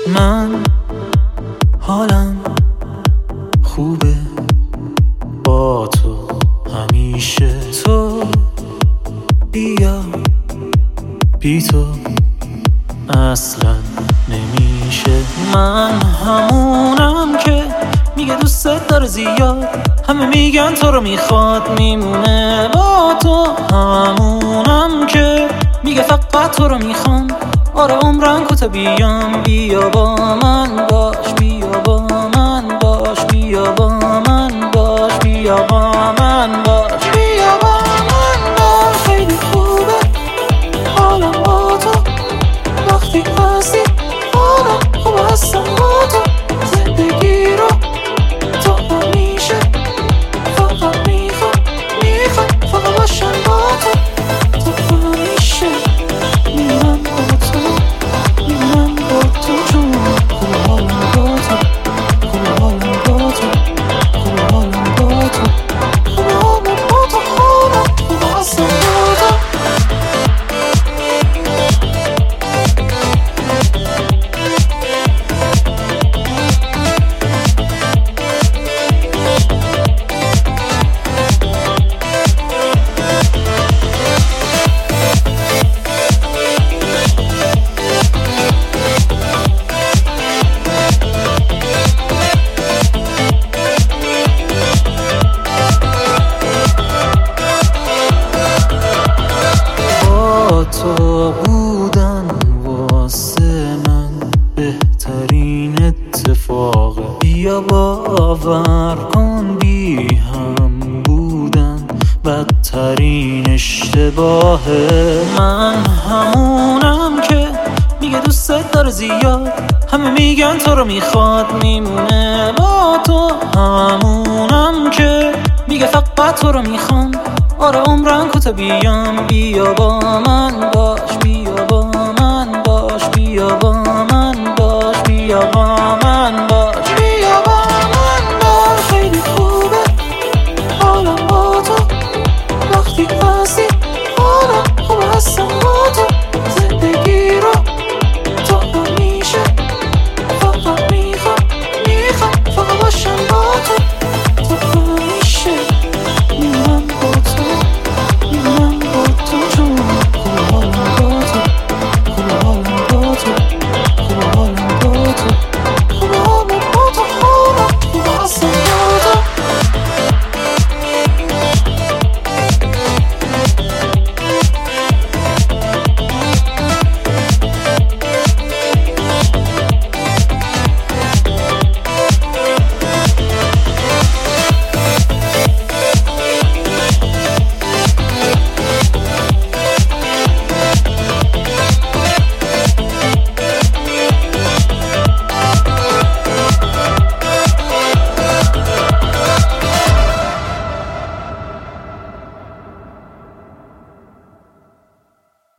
من حالم خوبه با تو همیشه. تو بیا بی تو اصلا نمیشه. من همونم که میگه دوست داره زیاد، همه میگن تو رو میخواد میمونه با تو. همونم که میگه فقط تو رو میخوام، آره عمرم کوته بیام. بیا با من باش، بیا با من باش، بیا با من باش، بیا با من باش، بیا با من باش. خیلی خوبه حالم با تو، وقتی هستی حالم خوب هستم با تو. زندگی رو تو همیشه فقط میخوام فقط باشم با تو. تو همیشه میرم با تو، میرم با تو جون. خوب حالم با تو، خوب حالم با تو، خوب حالم با تو، خوب حالم با تو، حالم خوب هستم با تو. تو بودن واسه من بهترین اتفاقه. بیا باور کن بی هم بودن بدترین اشتباهه. من همونم که میگه دوست داره زیاد، همه میگن تو رو میخواد میمونه با تو. همونم که میگه فقط تو رو میخوام، آره عمرم کوته بیام. بیا با من باش، بیا با من باش، بیا با